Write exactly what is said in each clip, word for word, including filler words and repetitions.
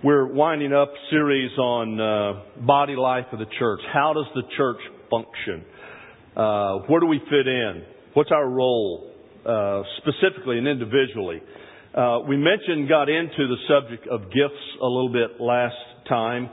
We're winding up a series on uh, body life of the church. How does the church function? Uh, where do we fit in? What's our role, uh, specifically and individually? Uh, we mentioned, got into the subject of gifts a little bit last time,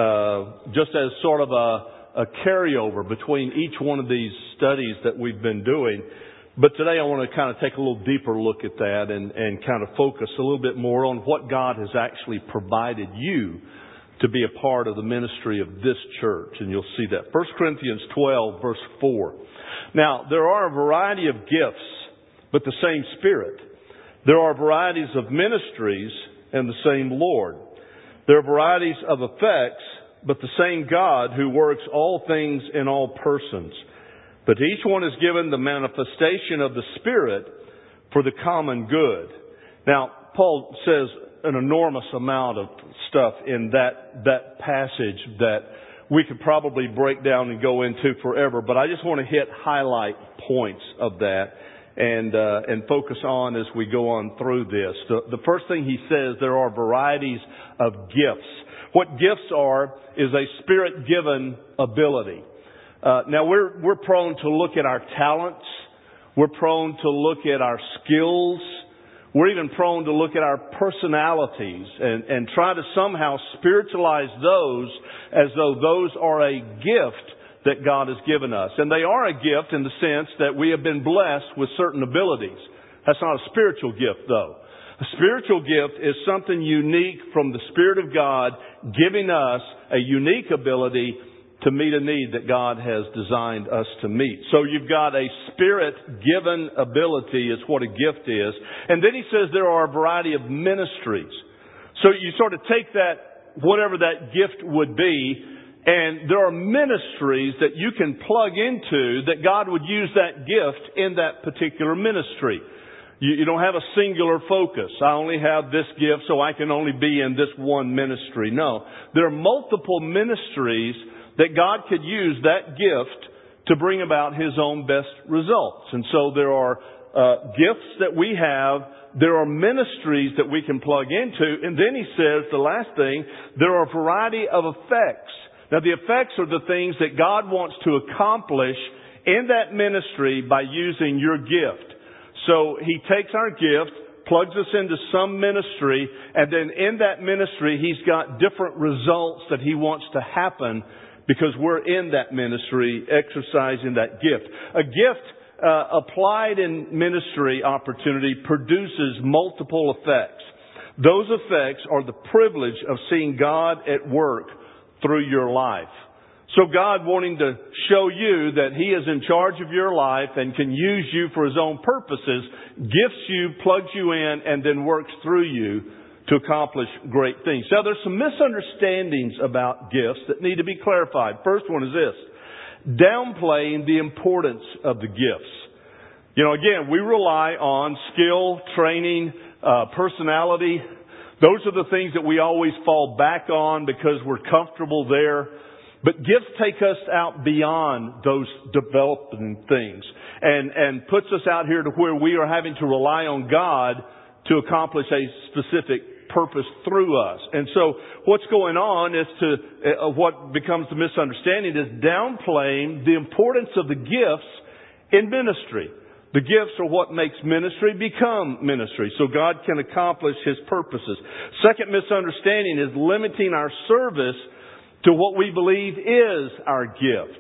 uh, just as sort of a, a carryover between each one of these studies that we've been doing. But today I want to kind of take a little deeper look at that and, and kind of focus a little bit more on what God has actually provided you to be a part of the ministry of this church. And you'll see that. First Corinthians twelve, verse four. Now, there are a variety of gifts, but the same Spirit. There are varieties of ministries and the same Lord. There are varieties of effects, but the same God who works all things in all persons. But each one is given the manifestation of the Spirit for the common good. Now, Paul says an enormous amount of stuff in that, that passage that we could probably break down and go into forever. But I just want to hit highlight points of that and, uh, and focus on as we go on through this. The, the first thing he says, there are varieties of gifts. What gifts are is a Spirit-given ability. Uh, now we're, we're prone to look at our talents. We're prone to look at our skills. We're even prone to look at our personalities and, and try to somehow spiritualize those as though those are a gift that God has given us. And they are a gift in the sense that we have been blessed with certain abilities. That's not a spiritual gift though. A spiritual gift is something unique from the Spirit of God giving us a unique ability to meet a need that God has designed us to meet. So you've got a Spirit-given ability is what a gift is. And then he says there are a variety of ministries. So you sort of take that, whatever that gift would be, and there are ministries that you can plug into that God would use that gift in that particular ministry. You, you don't have a singular focus. I only have this gift, so I can only be in this one ministry. No. There are multiple ministries that God could use that gift to bring about His own best results. And so there are uh, gifts that we have. There are ministries that we can plug into. And then he says, the last thing, there are a variety of effects. Now the effects are the things that God wants to accomplish in that ministry by using your gift. So He takes our gift, plugs us into some ministry, and then in that ministry He's got different results that He wants to happen because we're in that ministry exercising that gift. A gift uh, applied in ministry opportunity produces multiple effects. Those effects are the privilege of seeing God at work through your life. So God, wanting to show you that He is in charge of your life and can use you for His own purposes, gifts you, plugs you in, and then works through you to accomplish great things. Now, there's some misunderstandings about gifts that need to be clarified. First one is this: downplaying the importance of the gifts. You know, again, we rely on skill, training, uh, personality. Those are the things that we always fall back on because we're comfortable there. But gifts take us out beyond those developing things and, and puts us out here to where we are having to rely on God to accomplish a specific purpose through us. And so what's going on is to, uh, what becomes the misunderstanding is downplaying the importance of the gifts in ministry. The gifts are what makes ministry become ministry, so God can accomplish His purposes. Second misunderstanding is limiting our service to what we believe is our gift.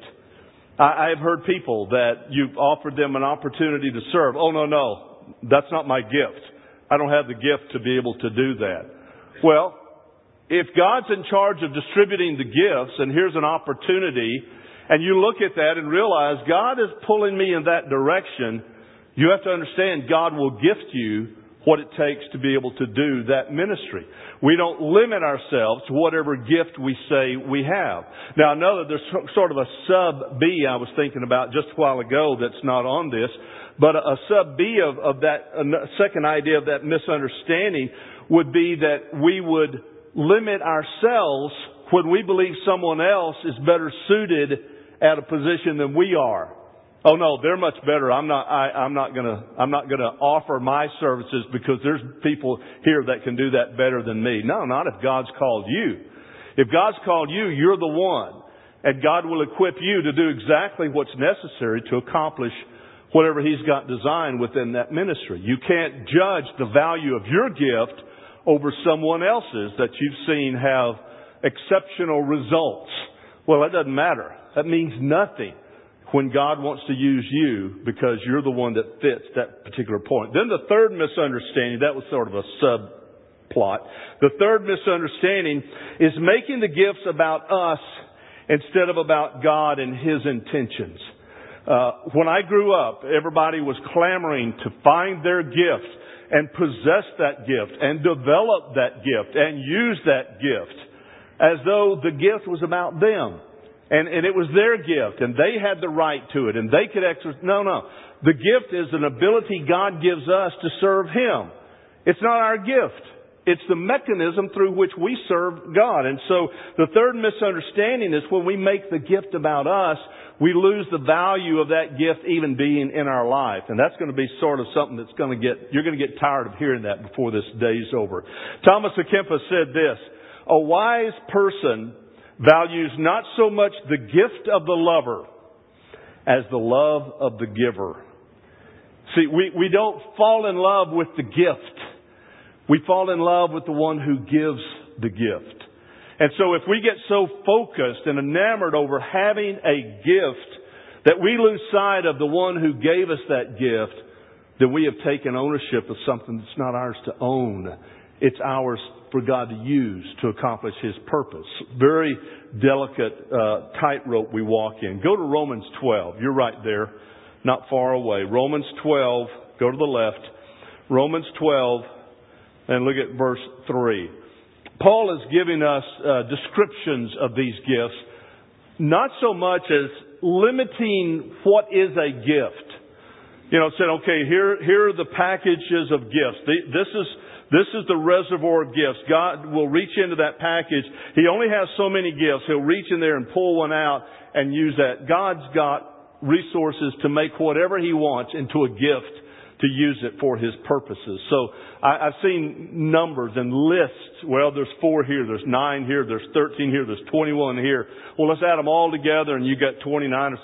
I, I have heard people that you've offered them an opportunity to serve. Oh, no, no, that's not my gift. I don't have the gift to be able to do that. Well, if God's in charge of distributing the gifts and here's an opportunity and you look at that and realize God is pulling me in that direction, you have to understand God will gift you what it takes to be able to do that ministry. We don't limit ourselves to whatever gift we say we have. Now, I know that there's sort of a sub B I was thinking about just a while ago that's not on this. But a sub B of, of that, a second idea of that misunderstanding would be that we would limit ourselves when we believe someone else is better suited at a position than we are. Oh no, they're much better. I'm not. I, I'm not gonna. I'm not gonna offer my services because there's people here that can do that better than me. No, not if God's called you. If God's called you, you're the one, and God will equip you to do exactly what's necessary to accomplish whatever He's got designed within that ministry. You can't judge the value of your gift over someone else's that you've seen have exceptional results. Well, that doesn't matter. That means nothing when God wants to use you because you're the one that fits that particular point. Then the third misunderstanding, that was sort of a subplot. The third misunderstanding is making the gifts about us instead of about God and His intentions. Uh, when I grew up, everybody was clamoring to find their gift and possess that gift and develop that gift and use that gift as though the gift was about them. And, and it was their gift, and they had the right to it, and they could exercise. No, no. The gift is an ability God gives us to serve Him. It's not our gift. It's the mechanism through which we serve God. And so the third misunderstanding is when we make the gift about us, we lose the value of that gift even being in our life. And that's going to be sort of something that's going to get, you're going to get tired of hearing that before this day's over. Thomas à Kempis said this, "A wise person values not so much the gift of the lover as the love of the giver." See, we, we don't fall in love with the gift. We fall in love with the one who gives the gift. And so if we get so focused and enamored over having a gift that we lose sight of the one who gave us that gift, then we have taken ownership of something that's not ours to own. It's ours for God to use to accomplish His purpose. Very delicate uh, tightrope we walk in. Go to Romans twelve. You're right there, not far away. Romans twelve. Go to the left. Romans twelve, and look at verse three. Paul is giving us uh, descriptions of these gifts, not so much as limiting what is a gift. You know, saying, okay, here here are the packages of gifts. This is This is the reservoir of gifts. God will reach into that package. He only has so many gifts. He'll reach in there and pull one out and use that. God's got resources to make whatever He wants into a gift to use it for His purposes. So I, I've seen numbers and lists. Well, there's four here, there's nine here, there's thirteen here, there's twenty-one here. Well, let's add them all together and you got twenty-nine.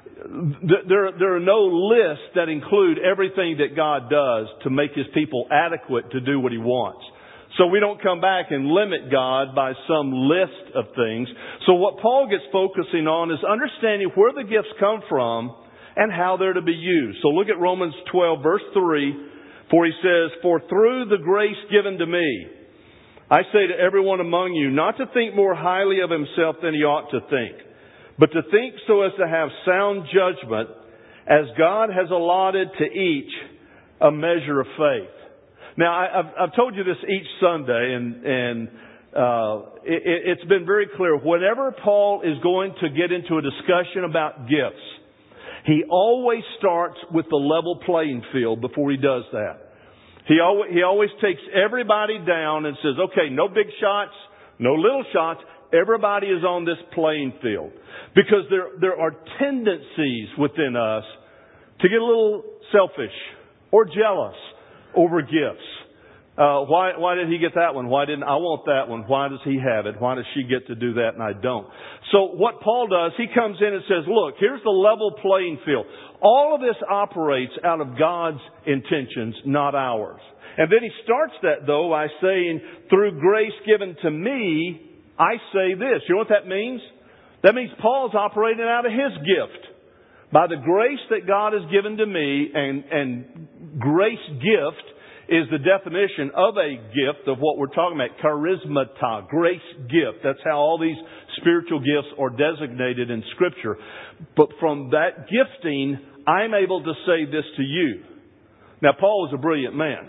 There, there are no lists that include everything that God does to make His people adequate to do what He wants. So we don't come back and limit God by some list of things. So what Paul gets focusing on is understanding where the gifts come from and how they're to be used. So look at Romans twelve, verse three, for he says, "For through the grace given to me, I say to everyone among you, not to think more highly of himself than he ought to think, but to think so as to have sound judgment, as God has allotted to each a measure of faith." Now, I, I've, I've told you this each Sunday, and, and uh, it, it's been very clear. Whenever Paul is going to get into a discussion about gifts, he always starts with the level playing field before he does that. He always, he always takes everybody down and says, okay, no big shots, no little shots. Everybody is on this playing field. Because there, there are tendencies within us to get a little selfish or jealous over gifts. Uh, why, why did he get that one? Why didn't I want that one? Why does he have it? Why does she get to do that and I don't? So what Paul does, he comes in and says, look, here's the level playing field. All of this operates out of God's intentions, not ours. And then he starts that, though, by saying, through grace given to me, I say this. You know what that means? That means Paul's operating out of his gift. By the grace that God has given to me, and, and grace gift is the definition of a gift of what we're talking about, charismata, grace gift. That's how all these spiritual gifts are designated in Scripture. But from that gifting, I'm able to say this to you. Now, Paul was a brilliant man,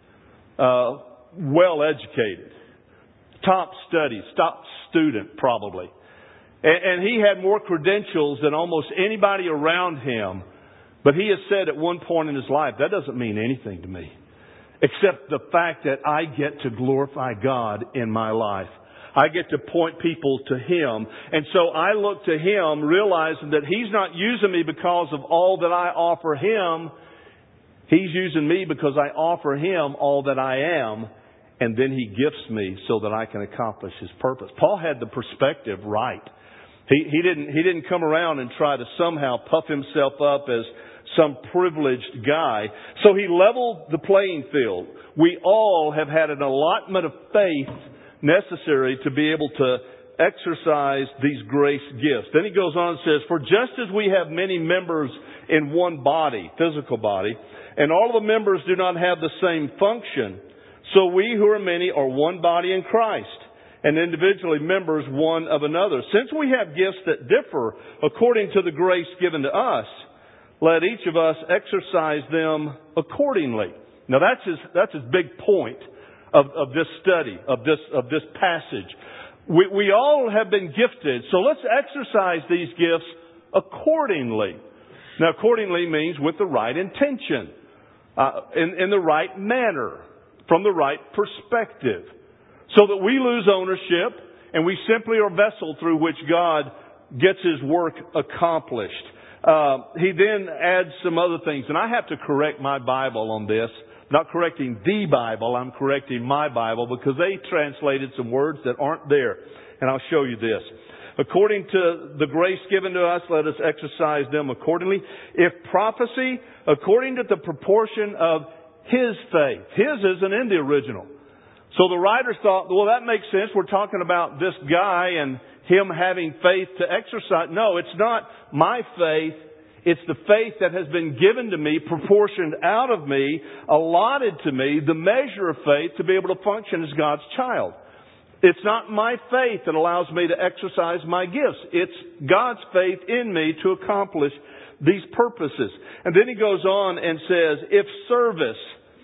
uh, well educated, top studies, top student probably. And he had more credentials than almost anybody around him. But he has said at one point in his life, that doesn't mean anything to me, except the fact that I get to glorify God in my life. I get to point people to Him. And so I look to Him realizing that He's not using me because of all that I offer Him. He's using me because I offer Him all that I am. And then He gifts me so that I can accomplish His purpose. Paul had the perspective right. He, he didn't, he didn't come around and try to somehow puff himself up as some privileged guy. So he leveled the playing field. We all have had an allotment of faith necessary to be able to exercise these grace gifts. Then he goes on and says, for just as we have many members in one body, physical body, and all the members do not have the same function, so we who are many are one body in Christ, and individually members one of another. Since we have gifts that differ according to the grace given to us, let each of us exercise them accordingly. Now that's his, that's his big point of, of this study, of this, of this passage. We, we all have been gifted, so let's exercise these gifts accordingly. Now accordingly means with the right intention, uh, in, in the right manner, from the right perspective. So that we lose ownership and we simply are a vessel through which God gets His work accomplished. Uh, he then adds some other things. And I have to correct my Bible on this. Not correcting the Bible, I'm correcting my Bible because they translated some words that aren't there. And I'll show you this. According to the grace given to us, let us exercise them accordingly. If prophecy, according to the proportion of His faith. His isn't in the original. So the writers thought, well, that makes sense. We're talking about this guy and him having faith to exercise. No, it's not my faith. It's the faith that has been given to me, proportioned out of me, allotted to me, the measure of faith to be able to function as God's child. It's not my faith that allows me to exercise my gifts. It's God's faith in me to accomplish these purposes. And then he goes on and says, if service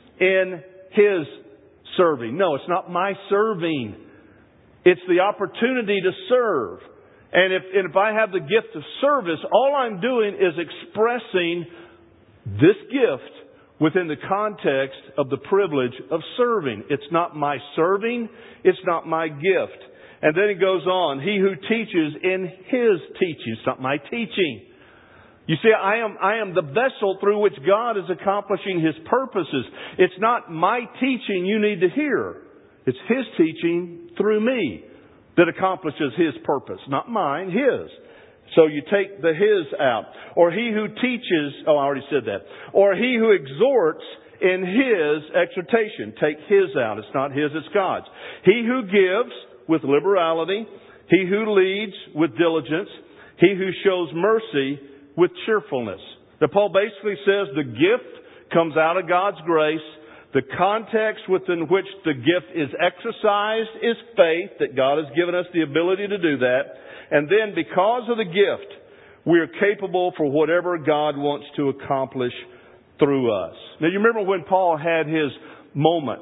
in His serving. No, it's not my serving. It's the opportunity to serve. And if, and if I have the gift of service, all I'm doing is expressing this gift within the context of the privilege of serving. It's not my serving. It's not my gift. And then he goes on, he who teaches in His teaching. It's not my teaching. You see, I am, I am the vessel through which God is accomplishing His purposes. It's not my teaching you need to hear. It's His teaching through me that accomplishes His purpose. Not mine, His. So you take the His out. Or he who teaches, oh, I already said that. Or he who exhorts in His exhortation. Take His out. It's not His, it's God's. He who gives with liberality. He who leads with diligence. He who shows mercy with cheerfulness. Now, Paul basically says the gift comes out of God's grace. The context within which the gift is exercised is faith, that God has given us the ability to do that. And then because of the gift, we are capable for whatever God wants to accomplish through us. Now, you remember when Paul had his moment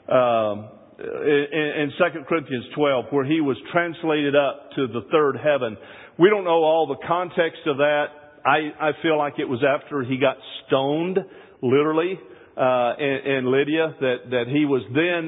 um, in, in Second Corinthians twelve where he was translated up to the third heaven. We don't know all the context of that. I, I feel like it was after he got stoned, literally, uh, in, in Lydia, that, that he was then,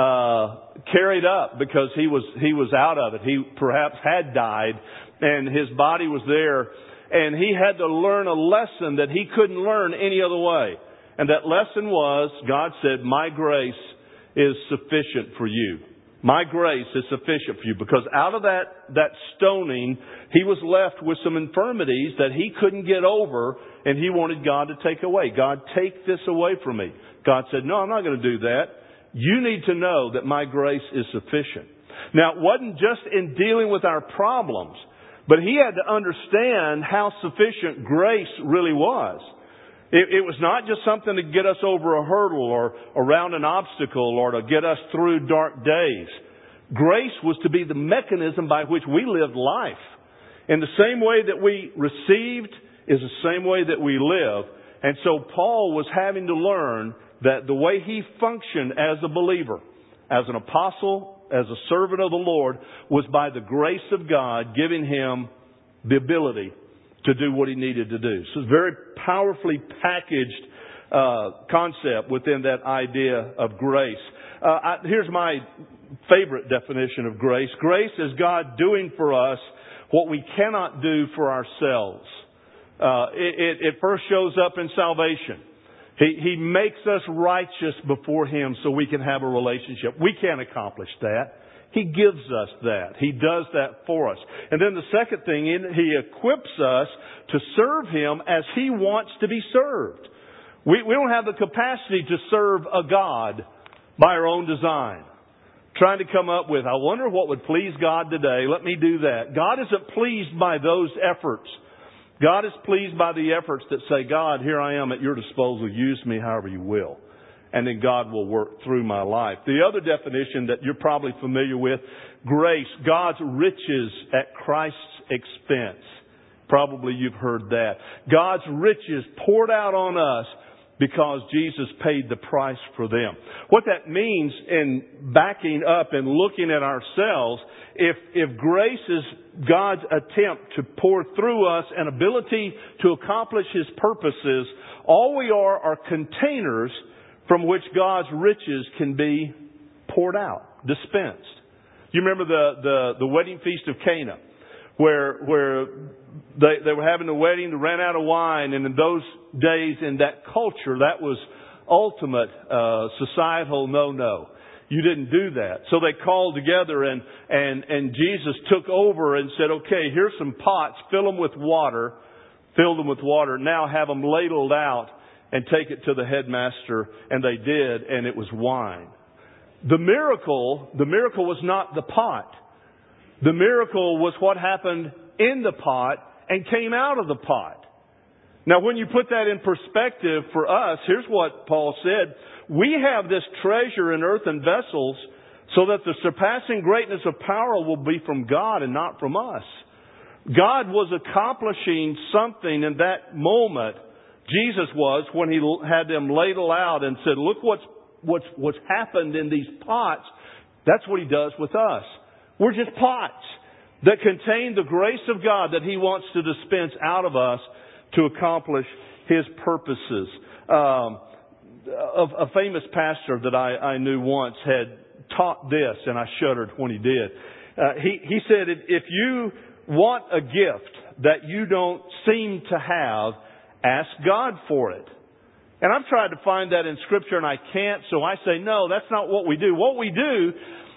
uh, carried up because he was, he was out of it. He perhaps had died and his body was there and he had to learn a lesson that he couldn't learn any other way. And that lesson was, God said, my grace is sufficient for you. My grace is sufficient for you. Because out of that, that stoning, he was left with some infirmities that he couldn't get over, and he wanted God to take away. God, take this away from me. God said, no, I'm not going to do that. You need to know that my grace is sufficient. Now, it wasn't just in dealing with our problems, but he had to understand how sufficient grace really was. It, it was not just something to get us over a hurdle or around an obstacle or to get us through dark days. Grace was to be the mechanism by which we lived life. In the same way that we received is the same way that we live. And so Paul was having to learn that the way he functioned as a believer, as an apostle, as a servant of the Lord, was by the grace of God giving him the ability to do what he needed to do. So it's a very powerfully packaged uh, concept within that idea of grace. Uh, I, here's my favorite definition of grace. Grace is God doing for us what we cannot do for ourselves. Uh, it, it, it first shows up in salvation. He, he makes us righteous before Him so we can have a relationship. We can't accomplish that. He gives us that. He does that for us. And then the second thing, He equips us to serve Him as He wants to be served. We, we don't have the capacity to serve a God by our own design. Trying to come up with, I wonder what would please God today. Let me do that. God isn't pleased by those efforts. God is pleased by the efforts that say, God, here I am at your disposal. Use me however you will. And then God will work through my life. The other definition that you're probably familiar with, grace, God's riches at Christ's expense. Probably you've heard that. God's riches poured out on us because Jesus paid the price for them. What that means in backing up and looking at ourselves, if, if grace is God's attempt to pour through us an ability to accomplish His purposes, all we are are containers from which God's riches can be poured out, dispensed. You remember the, the, the wedding feast of Cana, where, where they, they were having a wedding, they ran out of wine, and in those days, in that culture, that was ultimate uh, societal no-no. You didn't do that. So they called together and, and, and Jesus took over and said, okay, here's some pots, fill them with water, fill them with water, now have them ladled out and take it to the headmaster. And they did, and it was wine. The miracle, the miracle was not the pot. The miracle was what happened in the pot and came out of the pot. Now, when you put that in perspective for us, here's what Paul said. We have this treasure in earthen vessels so that the surpassing greatness of power will be from God and not from us. God was accomplishing something in that moment. Jesus was, when He had them ladle out and said, look what's, what's, what's happened in these pots. That's what He does with us. We're just pots that contain the grace of God that He wants to dispense out of us to accomplish His purposes. Um, a, a famous pastor that I, I knew once had taught this, and I shuddered when he did. Uh, he, he said, if you want a gift that you don't seem to have, ask God for it. And I've tried to find that in Scripture and I can't, so I say, no, that's not what we do. What we do,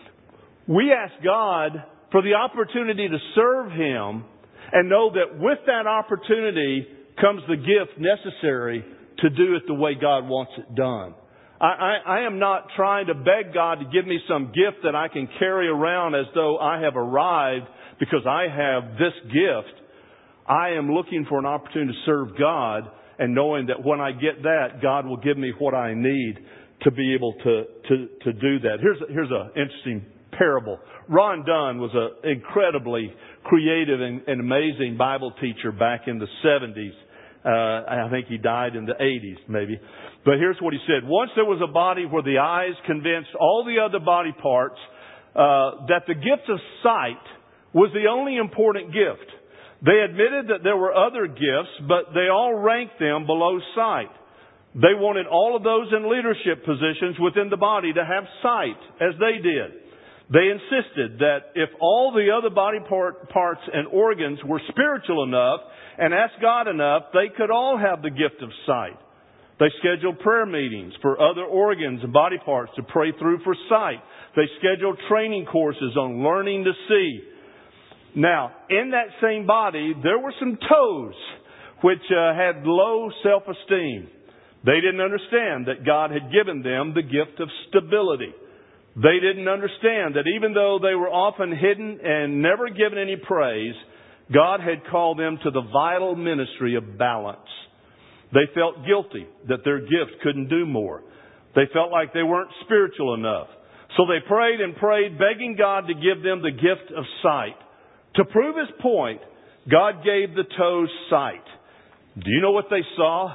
we ask God for the opportunity to serve Him and know that with that opportunity comes the gift necessary to do it the way God wants it done. I, I, I am not trying to beg God to give me some gift that I can carry around as though I have arrived because I have this gift. I am looking for an opportunity to serve God and knowing that when I get that, God will give me what I need to be able to, to, to do that. Here's, here's an interesting parable. Ron Dunn was an incredibly creative and, and amazing Bible teacher back in the seventies. Uh, I think he died in the eighties, maybe. But here's what he said. Once there was a body where the eyes convinced all the other body parts uh, that the gift of sight was the only important gift. They admitted that there were other gifts, but they all ranked them below sight. They wanted all of those in leadership positions within the body to have sight, as they did. They insisted that if all the other body part, parts and organs were spiritual enough and asked God enough, they could all have the gift of sight. They scheduled prayer meetings for other organs and body parts to pray through for sight. They scheduled training courses on learning to see. Now, in that same body, there were some toes which uh, had low self-esteem. They didn't understand that God had given them the gift of stability. They didn't understand that even though they were often hidden and never given any praise, God had called them to the vital ministry of balance. They felt guilty that their gift couldn't do more. They felt like they weren't spiritual enough. So they prayed and prayed, begging God to give them the gift of sight. To prove His point, God gave the toes sight. Do you know what they saw?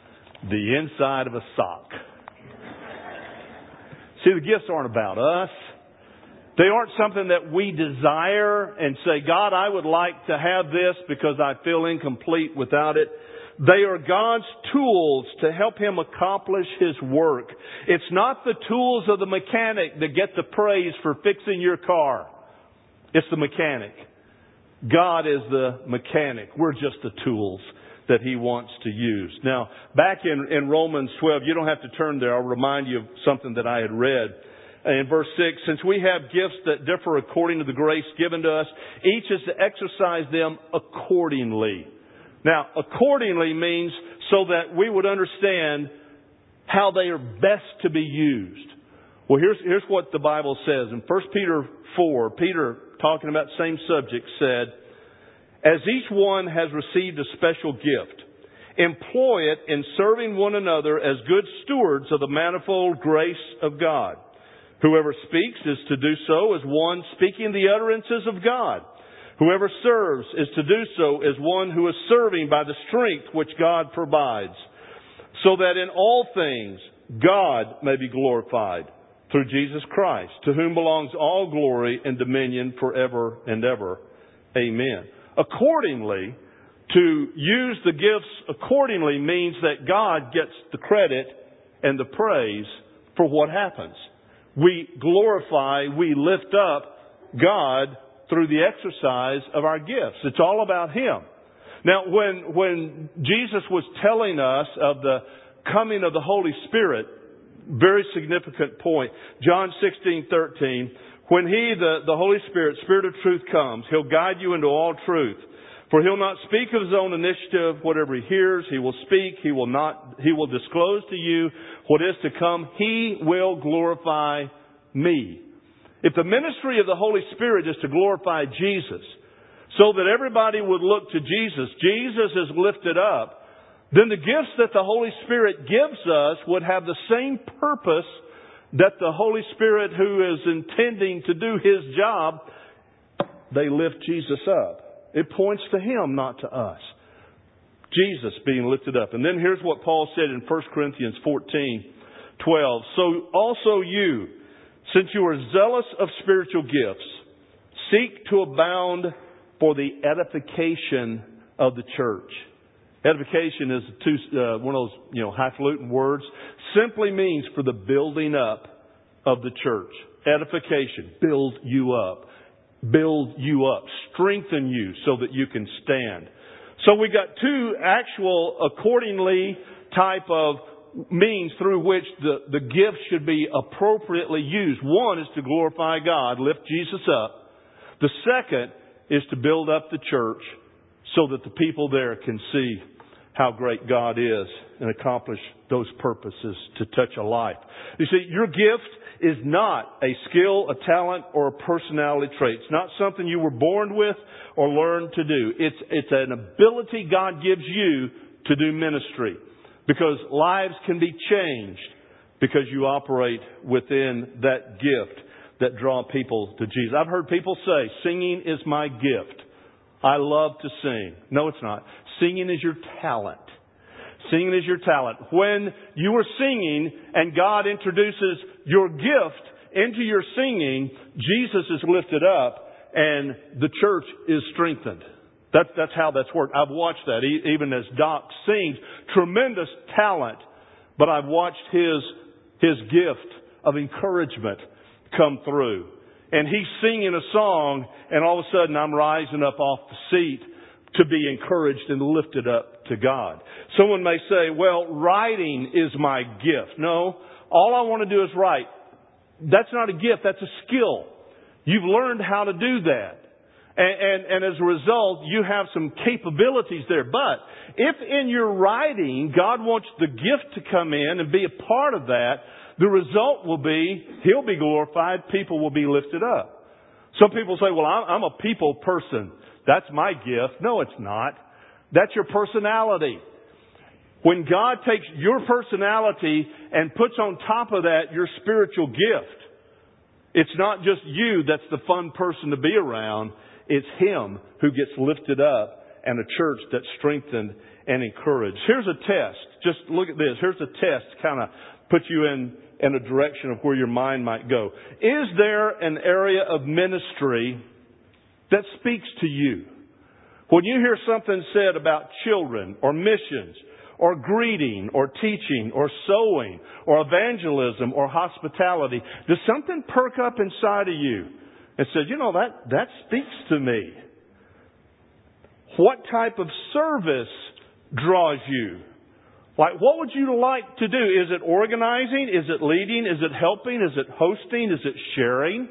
The inside of a sock. See, the gifts aren't about us. They aren't something that we desire and say, God, I would like to have this because I feel incomplete without it. They are God's tools to help Him accomplish His work. It's not the tools of the mechanic that get the praise for fixing your car. It's the mechanic. God is the mechanic. We're just the tools that He wants to use. Now, back in, in Romans twelve, you don't have to turn there. I'll remind you of something that I had read. In verse six, since we have gifts that differ according to the grace given to us, each is to exercise them accordingly. Now, accordingly means so that we would understand how they are best to be used. Well, here's, here's what the Bible says. In First Peter four, Peter, talking about the same subject, said, as each one has received a special gift, employ it in serving one another as good stewards of the manifold grace of God. Whoever speaks is to do so as one speaking the utterances of God. Whoever serves is to do so as one who is serving by the strength which God provides, so that in all things God may be glorified through Jesus Christ, to whom belongs all glory and dominion forever and ever. Amen. Accordingly, to use the gifts accordingly means that God gets the credit and the praise for what happens. We glorify, we lift up God through the exercise of our gifts. It's all about Him. Now, when, when Jesus was telling us of the coming of the Holy Spirit, very significant point, John sixteen thirteen, when He, the, the Holy Spirit, Spirit of truth comes, He'll guide you into all truth. For He'll not speak of His own initiative. Whatever He hears, He will speak. He will not, He will disclose to you what is to come. He will glorify me. If the ministry of the Holy Spirit is to glorify Jesus, so that everybody would look to Jesus, Jesus is lifted up, then the gifts that the Holy Spirit gives us would have the same purpose that the Holy Spirit who is intending to do His job, they lift Jesus up. It points to Him, not to us. Jesus being lifted up. And then here's what Paul said in First Corinthians fourteen twelve. So also you, since you are zealous of spiritual gifts, seek to abound for the edification of the church. Edification is two, uh, one of those, you know, highfalutin words. Simply means for the building up of the church. Edification. Build you up. Build you up. Strengthen you so that you can stand. So we got two actual accordingly type of means through which the, the gift should be appropriately used. One is to glorify God, lift Jesus up. The second is to build up the church so that the people there can see how great God is and accomplish those purposes to touch a life. You see, your gift is not a skill, a talent, or a personality trait. It's not something you were born with or learned to do. It's, it's an ability God gives you to do ministry. Because lives can be changed because you operate within that gift that draw people to Jesus. I've heard people say, singing is my gift. I love to sing. No, it's not. Singing is your talent. Singing is your talent. When you are singing and God introduces your gift into your singing, Jesus is lifted up and the church is strengthened. That, that's how that's worked. I've watched that. Even as Doc sings, tremendous talent. But I've watched his, his gift of encouragement come through. And he's singing a song, and all of a sudden I'm rising up off the seat to be encouraged and lifted up to God. Someone may say, well, writing is my gift. No, all I want to do is write. That's not a gift, that's a skill. You've learned how to do that. And, and, and as a result, you have some capabilities there. But if in your writing, God wants the gift to come in and be a part of that, the result will be, He'll be glorified, people will be lifted up. Some people say, well, I'm a people person. That's my gift. No, it's not. That's your personality. When God takes your personality and puts on top of that your spiritual gift, it's not just you that's the fun person to be around. It's Him who gets lifted up and a church that's strengthened and encouraged. Here's a test. Just look at this. Here's a test to kind of put you in, in a direction of where your mind might go. Is there an area of ministry that speaks to you? When you hear something said about children or missions or greeting or teaching or sewing or evangelism or hospitality, does something perk up inside of you and says, you know, that, that speaks to me? What type of service draws you? Like, what would you like to do? Is it organizing? Is it leading? Is it helping? Is it hosting? Is it sharing?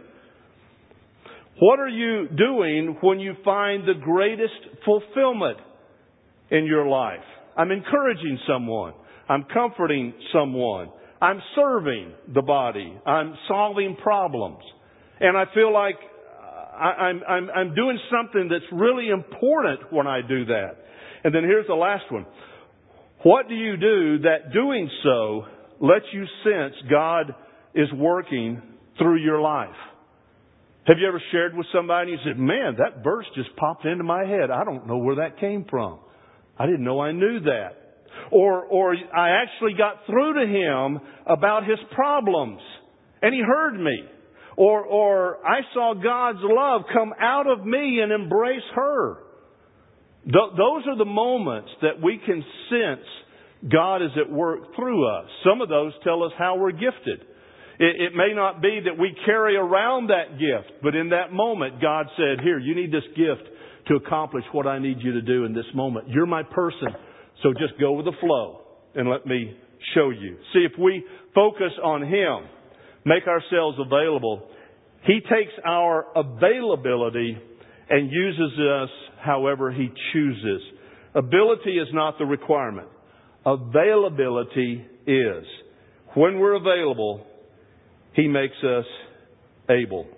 What are you doing when you find the greatest fulfillment in your life? I'm encouraging someone. I'm comforting someone. I'm serving the body. I'm solving problems. And I feel like I'm, I'm, I'm doing something that's really important when I do that. And then here's the last one. What do you do that doing so lets you sense God is working through your life? Have you ever shared with somebody and you said, man, that verse just popped into my head. I don't know where that came from. I didn't know I knew that. Or, or I actually got through to him about his problems and he heard me. Or, or I saw God's love come out of me and embrace her. Th- those are the moments that we can sense God is at work through us. Some of those tell us how we're gifted. It, it may not be that we carry around that gift, but in that moment, God said, here, you need this gift to accomplish what I need you to do in this moment. You're my person, so just go with the flow and let me show you. See, if we focus on Him, make ourselves available, He takes our availability and uses us however He chooses. Ability is not the requirement. Availability is. When we're available, He makes us able.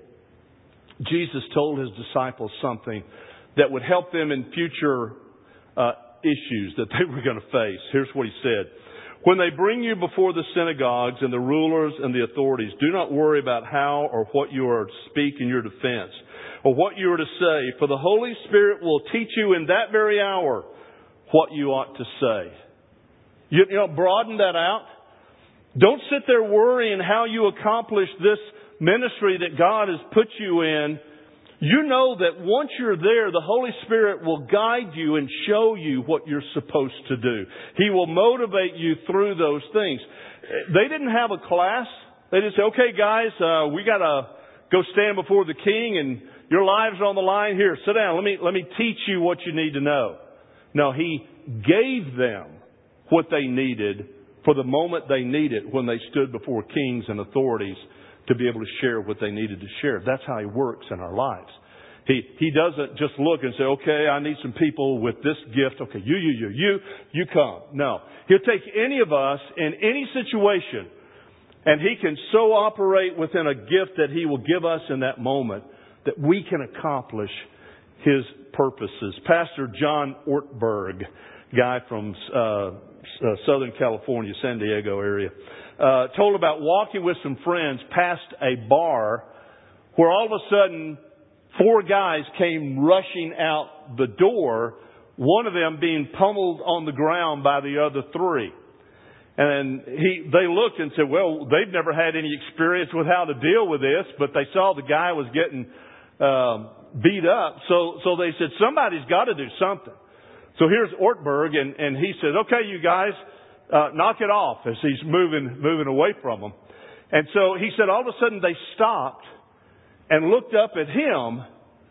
Jesus told His disciples something that would help them in future uh, issues that they were going to face. Here's what He said. When they bring you before the synagogues and the rulers and the authorities, do not worry about how or what you are to speak in your defense or what you are to say, for the Holy Spirit will teach you in that very hour what you ought to say. You, you know, broaden that out. Don't sit there worrying how you accomplish this ministry that God has put you in. You know that once you're there, the Holy Spirit will guide you and show you what you're supposed to do. He will motivate you through those things. They didn't have a class. They didn't say, okay, guys, uh, we got to go stand before the King and your lives are on the line. Here, sit down. Let me, let me teach you what you need to know. No, He gave them what they needed for the moment they needed when they stood before kings and authorities to be able to share what they needed to share. That's how He works in our lives. He He doesn't just look and say, okay, I need some people with this gift. Okay, you, you, you, you, you come. No. He'll take any of us in any situation and He can so operate within a gift that He will give us in that moment that we can accomplish His purposes. Pastor John Ortberg, guy from uh, uh, Southern California, San Diego area, uh, told about walking with some friends past a bar where all of a sudden four guys came rushing out the door, one of them being pummeled on the ground by the other three. And he, they looked and said, well, they've never had any experience with how to deal with this, but they saw the guy was getting um, beat up. So, so they said, somebody's got to do something. So here's Ortberg, and, and he says, okay, you guys, uh, knock it off as he's moving, moving away from them. And so he said, all of a sudden they stopped and looked up at him,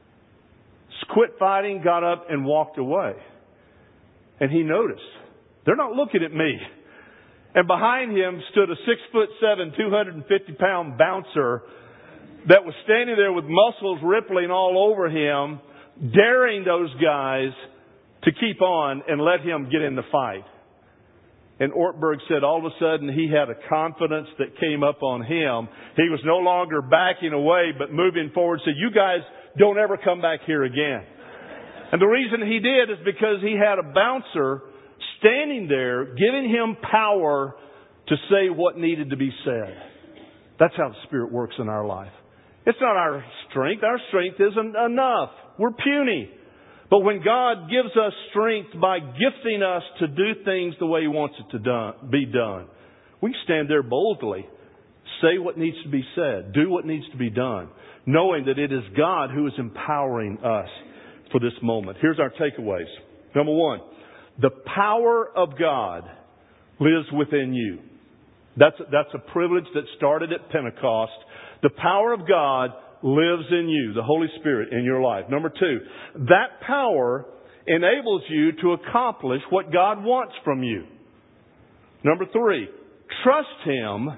quit fighting, got up and walked away. And he noticed, they're not looking at me. And behind him stood a six foot seven, two hundred fifty pound bouncer that was standing there with muscles rippling all over him, daring those guys to keep on and let him get in the fight. And Ortberg said all of a sudden he had a confidence that came up on him. He was no longer backing away, but moving forward, said, you guys don't ever come back here again. And the reason he did is because he had a bouncer standing there, giving him power to say what needed to be said. That's how the Spirit works in our life. It's not our strength. Our strength isn't enough. We're puny. But when God gives us strength by gifting us to do things the way He wants it to done, be done, we can stand there boldly, say what needs to be said, do what needs to be done, knowing that it is God who is empowering us for this moment. Here's our takeaways. Number one, the power of God lives within you. That's, that's a privilege that started at Pentecost. The power of God lives in you, the Holy Spirit in your life. Number two, that power enables you to accomplish what God wants from you. Number three, trust Him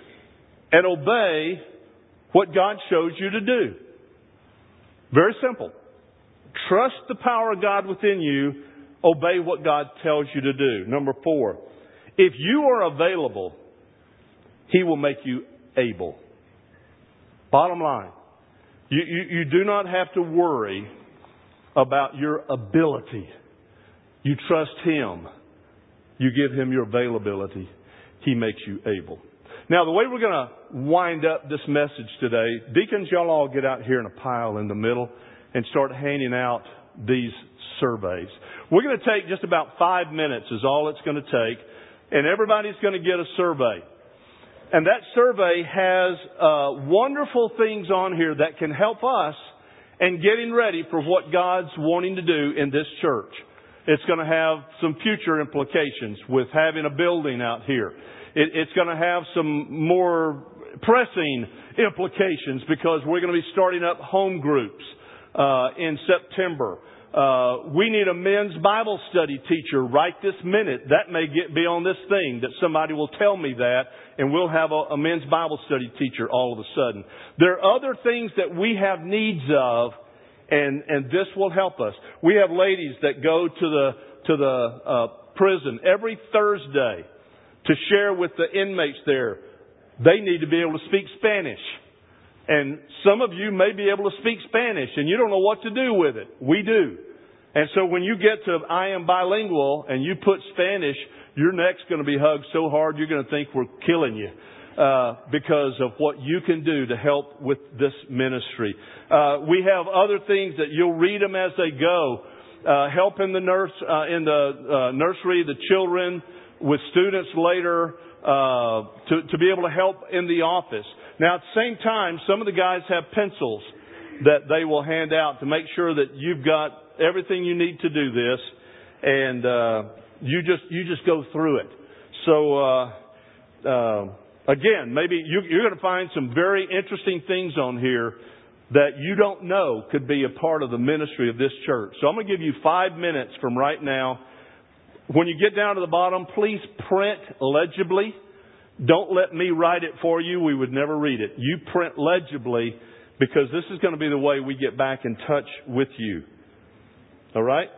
and obey what God shows you to do. Very simple. Trust the power of God within you. Obey what God tells you to do. Number four, if you are available, He will make you able. Bottom line, you, you, you do not have to worry about your ability. You trust Him. You give Him your availability. He makes you able. Now, the way we're going to wind up this message today, deacons, y'all all get out here in a pile in the middle and start handing out these surveys. We're going to take just about five minutes is all it's going to take, and everybody's going to get a survey. And that survey has uh, wonderful things on here that can help us in getting ready for what God's wanting to do in this church. It's going to have some future implications with having a building out here. It, it's going to have some more pressing implications because we're going to be starting up home groups uh, in September. Uh, we need a men's Bible study teacher right this minute. That may get be on this thing that somebody will tell me that, and we'll have a, a men's Bible study teacher all of a sudden. There are other things that we have needs of, and and this will help us. We have ladies that go to the to the uh, prison every Thursday to share with the inmates there. They need to be able to speak Spanish. And some of you may be able to speak Spanish and you don't know what to do with it. We do. And so when you get to I am bilingual and you put Spanish, your neck's going to be hugged so hard you're going to think we're killing you uh, because of what you can do to help with this ministry. Uh, we have other things that you'll read them as they go. Uh, help in the nurse uh, in the uh, nursery, the children, with students later, uh, to, to be able to help in the office. Now, at the same time, some of the guys have pencils that they will hand out to make sure that you've got everything you need to do this, and uh, you just you just go through it. So, uh, uh, again, maybe you, you're going to find some very interesting things on here that you don't know could be a part of the ministry of this church. So I'm going to give you five minutes from right now. When you get down to the bottom, please print legibly. Don't let me write it for you. We would never read it. You print legibly because this is going to be the way we get back in touch with you. All right?